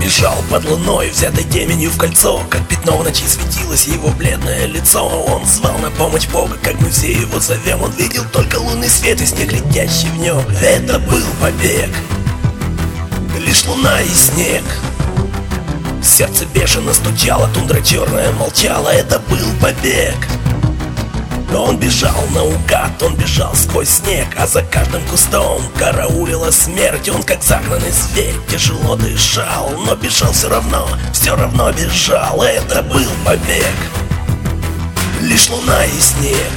бежал под луной, взятой теменью в кольцо. Как пятно в ночи светилось его бледное лицо. Он звал на помощь Бога, как мы все его зовем. Он видел только лунный свет и снег, летящий в нем. Это был побег, лишь луна и снег. Сердце бешено стучало, тундра черная молчала. Это был побег. Он бежал наугад, он бежал сквозь снег, а за каждым кустом караулила смерть. Он как загнанный зверь тяжело дышал, но бежал все равно бежал. Это был побег, лишь луна и снег.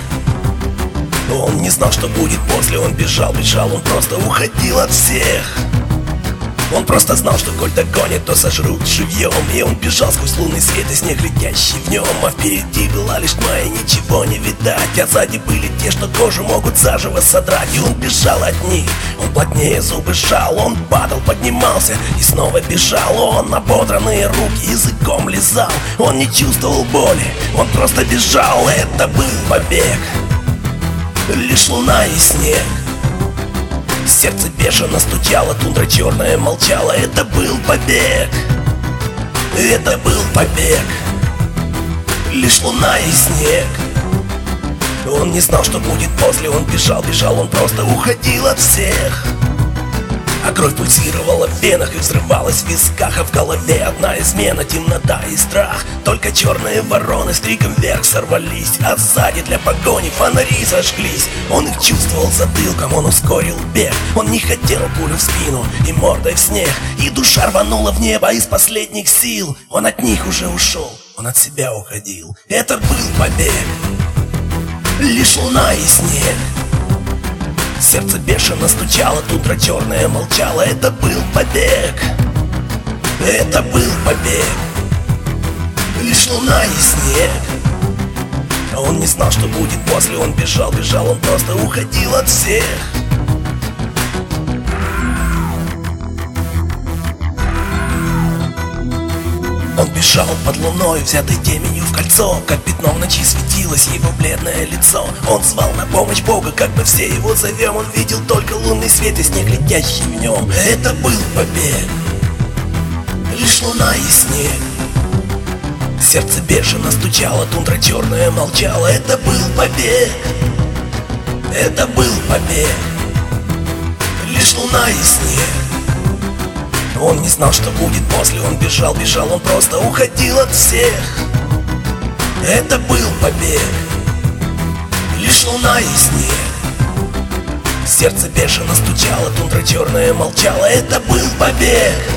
Он не знал, что будет после, он бежал, он просто уходил от всех. Он просто знал, что коль догонит, то сожрут живьем. И он бежал сквозь лунный свет и снег, летящий в нем. А впереди была лишь тьма и ничего не видать. А сзади были те, что кожу могут заживо содрать. И он бежал от них, он плотнее зубы сжал. Он падал, поднимался и снова бежал. Он ободранные руки языком лизал. Он не чувствовал боли, он просто бежал. Это был побег, лишь луна и снег. Сердце бешено стучало, тундра черная молчала. Это был побег, это был побег, лишь луна и снег. Он не знал, что будет после, он бежал, он просто уходил от всех. А кровь пульсировала в венах и взрывалась в висках. А в голове одна измена, темнота и страх. Только черные вороны с криком вверх сорвались, а сзади для погони фонари зажглись. Он их чувствовал затылком, он ускорил бег. Он не хотел пулю в спину и мордой в снег. И душа рванула в небо из последних сил. Он от них уже ушел, он от себя уходил. Это был побег, лишь луна и снег. Сердце бешено стучало, тундра черная молчала. Это был побег, это был побег, лишь луна и снег. Он не знал, что будет после, он бежал, он просто уходил от всех. Он бежал под луной, взятой теменью в кольцо. Как пятно в ночи светилось его бледное лицо. Он звал на помощь Бога, как мы все его зовем. Он видел только лунный свет и снег, летящий в нем. Это был побег, лишь луна и снег. Сердце бешено стучало, тундра черная молчала. Это был побег, это был побег, лишь луна и снег. Он не знал, что будет после, он бежал, он просто уходил от всех. Это был побег, лишь луна и снег. Сердце бешено стучало, тундра черная молчала. Это был побег,